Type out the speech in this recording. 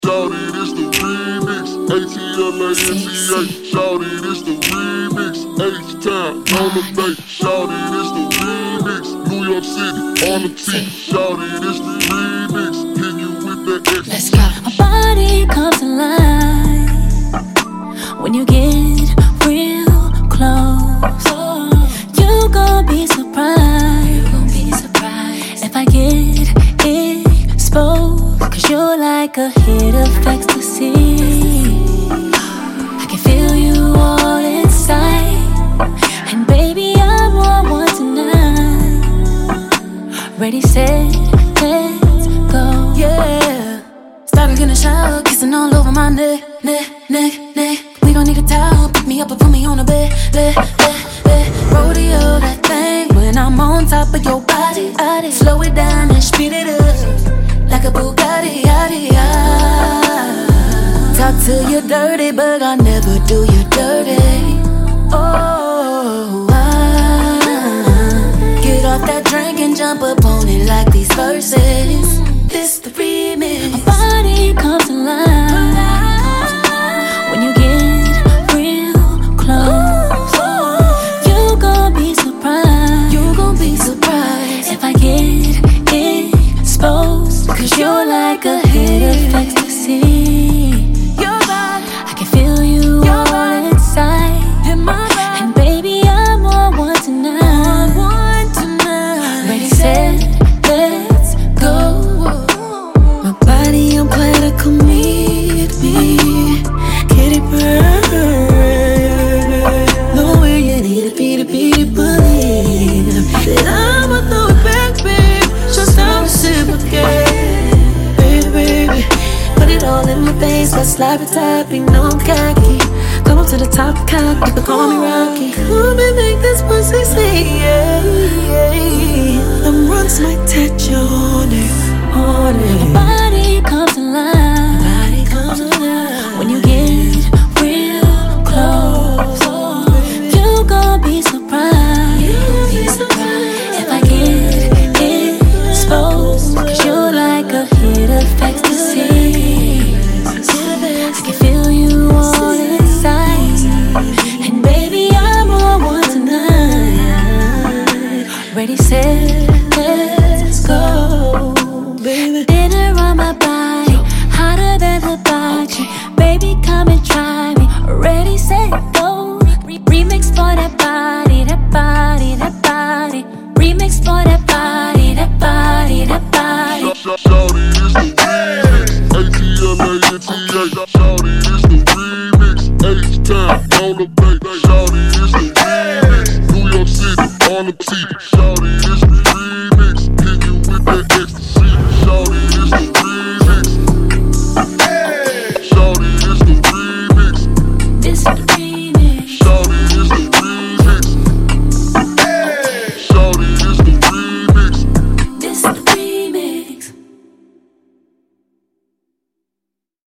Shawty, this the remix. ATLANTA. Shawty, this the remix. H-Town on the bay. Shawty, this the remix. New York City on the T. Shawty, this the remix. Hit you with that X. Let's go. My body comes alive when you get real close. You gon' be surprised. If I get exposed, 'cause you're like a hit of ecstasy. I can feel you all inside, and baby I'm on one tonight. Ready, set, let's go. Yeah. Started in the shower, kissing all over my neck. We gon' need a towel, pick me up and put me on the bed. Rodeo that thing when I'm on top of your body. Slow it down and speed it up like a Bugatti. Talk to you dirty, but I never do you dirty. Oh, get off that drink and jump up on it like these verses. This the remix. My body comes alive when you get real close. You gon' be surprised. If I get exposed, 'cause you're like a hit of ecstasy. I can feel you all inside, and baby I'm on one tonight. Ready, set, let's go. My body on planet, come meet me. Kitty bird, know where you need to be to believe that I'ma throw it back, babe. Just how reciprocate, baby. Put it all in my face, but slap it tight, be no cocky. Come up to the top, cock, you can call me Rocky. Come and make this pussy say yeah. Them runs might touch you on it. My body comes alive when you get real close. You gon' be surprised if I get exposed, 'cause you're like a hit of ecstasy. I can feel you all inside, and baby I'm on one tonight. Ready, set, let's go. Dinner on my body, hotter than hibachi. Baby, come and try me. Ready, set, go. Remix for that body. Remix for that body. Shawty, this the remix. ATLANTA. Shawty, this the remix. H-Town on the bay. Shawty, this the remix. New York City on the T.